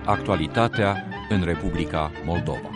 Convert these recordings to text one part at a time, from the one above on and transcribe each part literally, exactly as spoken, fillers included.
Actualitatea în Republica Moldova.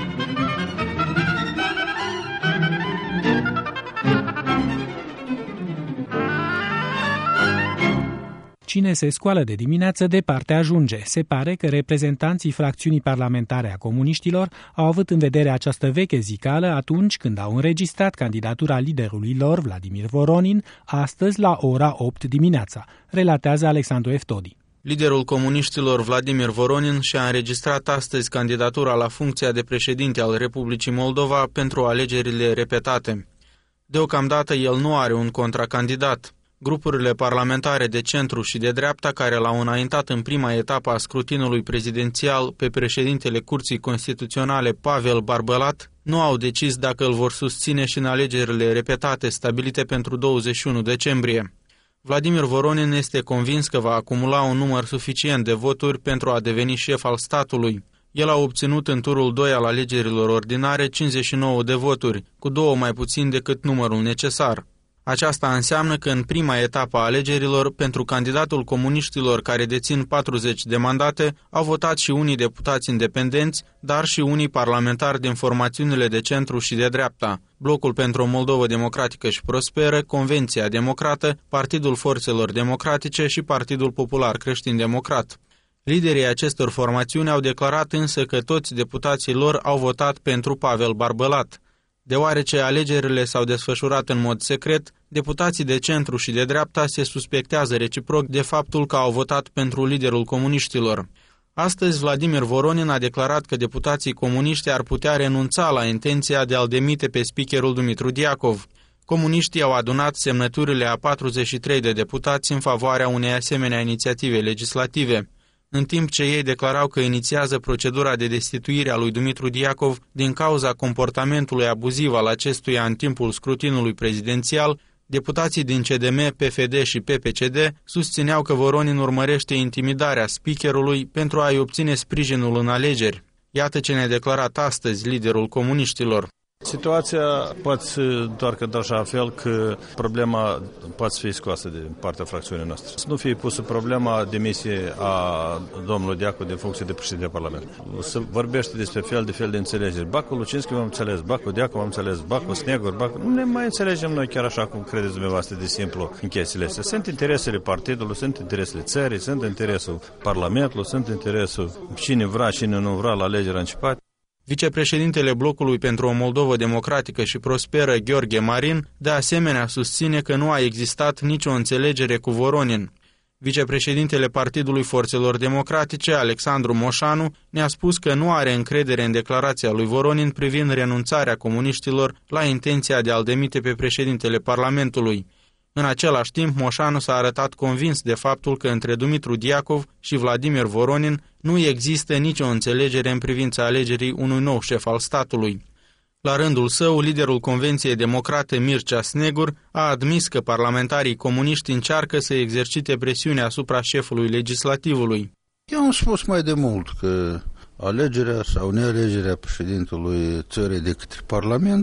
Cine se scoală de dimineață, departe ajunge. Se pare că reprezentanții fracțiunii parlamentare a comuniștilor au avut în vedere această veche zicală atunci când au înregistrat candidatura liderului lor, Vladimir Voronin, astăzi la ora opt dimineața, relatează Alexandru Eftodi. Liderul comuniștilor Vladimir Voronin și-a înregistrat astăzi candidatura la funcția de președinte al Republicii Moldova pentru alegerile repetate. Deocamdată el nu are un contracandidat. Grupurile parlamentare de centru și de dreapta care l-au înaintat în prima etapă a scrutinului prezidențial pe președintele Curții Constituționale Pavel Barbălat nu au decis dacă îl vor susține și în alegerile repetate stabilite pentru douăzeci și unu decembrie. Vladimir Voronin este convins că va acumula un număr suficient de voturi pentru a deveni șef al statului. El a obținut în turul doi al alegerilor ordinare cincizeci și nouă de voturi, cu două mai puțin decât numărul necesar. Aceasta înseamnă că în prima etapă a alegerilor, pentru candidatul comuniștilor care dețin patruzeci de mandate, au votat și unii deputați independenți, dar și unii parlamentari din formațiunile de centru și de dreapta, Blocul pentru o Moldovă Democratică și Prosperă, Convenția Democrată, Partidul Forțelor Democratice și Partidul Popular Creștin-Democrat. Liderii acestor formațiuni au declarat însă că toți deputații lor au votat pentru Pavel Barbălat. Deoarece alegerile s-au desfășurat în mod secret, deputații de centru și de dreapta se suspectează reciproc de faptul că au votat pentru liderul comuniștilor. Astăzi, Vladimir Voronin a declarat că deputații comuniști ar putea renunța la intenția de a-l demite pe speakerul Dumitru Diacov. Comuniștii au adunat semnăturile a patruzeci și trei de deputați în favoarea unei asemenea inițiative legislative, în timp ce ei declarau că inițiază procedura de destituire a lui Dumitru Diacov din cauza comportamentului abuziv al acestuia în timpul scrutinului prezidențial. Deputații din C D M, P F D și P P C D susțineau că Voronin urmărește intimidarea speakerului pentru a-i obține sprijinul în alegeri. Iată ce ne-a declarat astăzi liderul comuniștilor. Situația poate să întoarcă de așa fel că problema poate fi scoasă de partea fracțiunii noastre. Să nu fie pusă problema demisiei a domnului Diacov de funcție de președinte de Parlament. Se vorbește despre fel de fel de înțelegeri. Bacul Lucinski v-am înțeles, Bacul Diacov v-am înțeles, Bacul Snegur, Bacul... Nu ne mai înțelegem noi chiar așa cum credeți dumneavoastră de simplu în chestiile astea. Sunt interesele partidului, sunt interesele țării, sunt interesul Parlamentului, sunt interesul cine vrea, cine nu vrea la alegerea începată. Vicepreședintele Blocului pentru o Moldovă Democratică și Prosperă, Gheorghe Marin, de asemenea susține că nu a existat nicio înțelegere cu Voronin. Vicepreședintele Partidului Forțelor Democratice, Alexandru Moșanu, ne-a spus că nu are încredere în declarația lui Voronin privind renunțarea comuniștilor la intenția de a-l demite pe președintele Parlamentului. În același timp, Moșanu s-a arătat convins de faptul că între Dumitru Diacov și Vladimir Voronin nu există nicio înțelegere în privința alegerii unui nou șef al statului. La rândul său, liderul Convenției Democrate Mircea Snegur a admis că parlamentarii comuniști încearcă să exercite presiune asupra șefului legislativului. Eu am spus mai de mult că alegerea sau nealegerea președintelui țării de către Parlament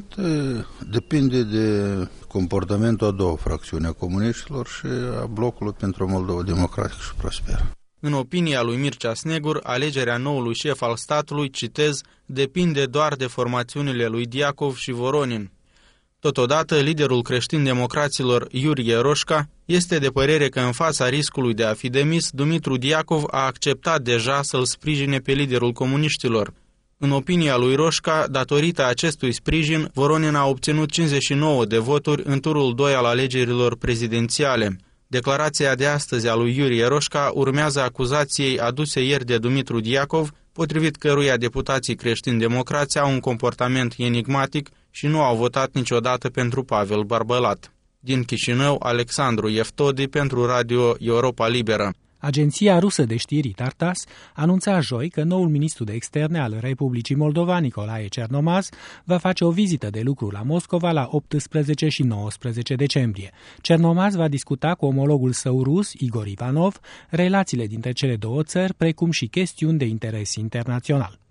depinde de comportamentul a două fracțiuni, a comuniștilor și a Blocului pentru o Moldovă Democratică și Prosperă. În opinia lui Mircea Snegur, alegerea noului șef al statului, citez, depinde doar de formațiunile lui Diacov și Voronin. Totodată, liderul creștin-democraților Iurie Roșca este de părere că în fața riscului de a fi demis, Dumitru Diacov a acceptat deja să-l sprijine pe liderul comuniștilor. În opinia lui Roșca, datorită acestui sprijin, Voronin a obținut cincizeci și nouă de voturi în turul doi al alegerilor prezidențiale. Declarația de astăzi a lui Iurie Roșca urmează acuzației aduse ieri de Dumitru Diacov, potrivit căruia deputații creștini-democrați au un comportament enigmatic și nu au votat niciodată pentru Pavel Barbălat. Din Chișinău, Alexandru Eftodi pentru Radio Europa Liberă. Agenția rusă de știri Tartas anunța joi că noul ministru de externe al Republicii Moldova, Nicolae Cernomaz, va face o vizită de lucru la Moscova la optsprezece și nouăsprezece decembrie. Cernomaz va discuta cu omologul său rus, Igor Ivanov, relațiile dintre cele două țări, precum și chestiuni de interes internațional.